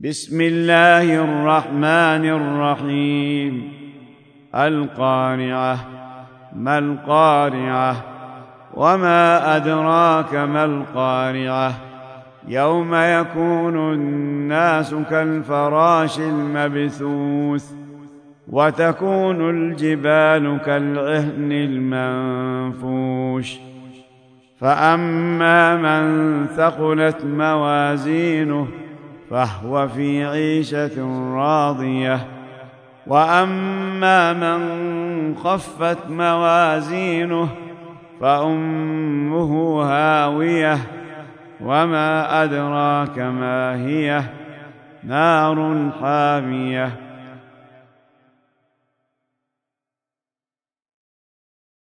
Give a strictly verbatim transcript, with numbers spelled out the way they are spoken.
بسم الله الرحمن الرحيم. القارعة. ما القارعة؟ وما أدراك ما القارعة؟ يوم يكون الناس كالفراش المبثوث وتكون الجبال كالعهن المنفوش فأما من ثقلت موازينه فهو في عيشة راضية وأما من خفت موازينه فأمه هاوية وما أدراك ما هي نار حامية